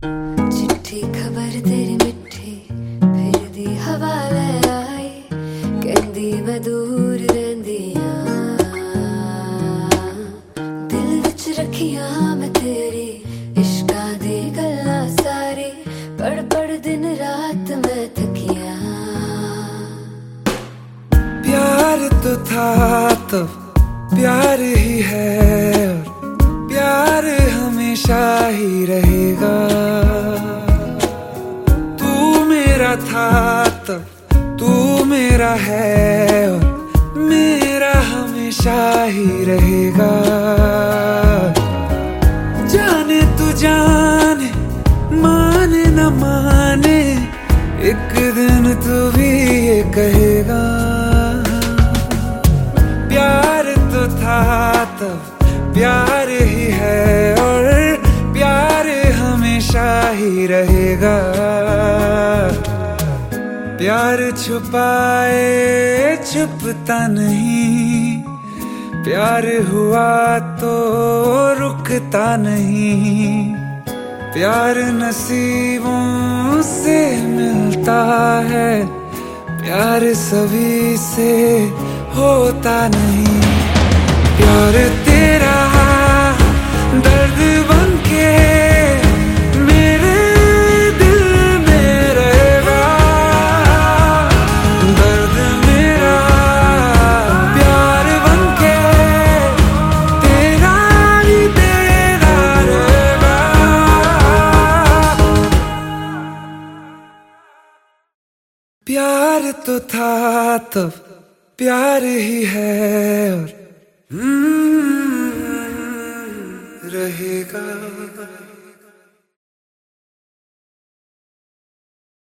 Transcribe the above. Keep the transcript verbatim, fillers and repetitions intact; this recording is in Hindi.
चिट्ठी खबर तेरी मिठी फिर दी हवा ले आई कहंदी मैं दूर रहिंदियां दिल विच रखियां मैं तेरी इश्कां दी गल्लां सारी पढ़ पढ़ दिन रात मैं थकियां। प्यार तो था तो प्यार ही है और प्यार हमेशा ही रहेगा। तू मेरा था तो तू मेरा है और मेरा हमेशा ही रहेगा। जाने तू जाने माने न माने एक दिन तू भी ये कहेगा। प्यार तो था तो प्यार ही है और प्यार हमेशा ही रहेगा। प्यार छुपाए छुपता नहीं, प्यार हुआ तो रुकता नहीं। प्यार नसीबों से मिलता है, प्यार सभी से होता नहीं। प्यार तेरा दर्द बनके मेरे दिल में रहेगा। दर्द मेरा प्यार बनके तेरा ही तेरा रहेगा। प्यार तो था तब प्यार ही है और हम्म, रहेगा।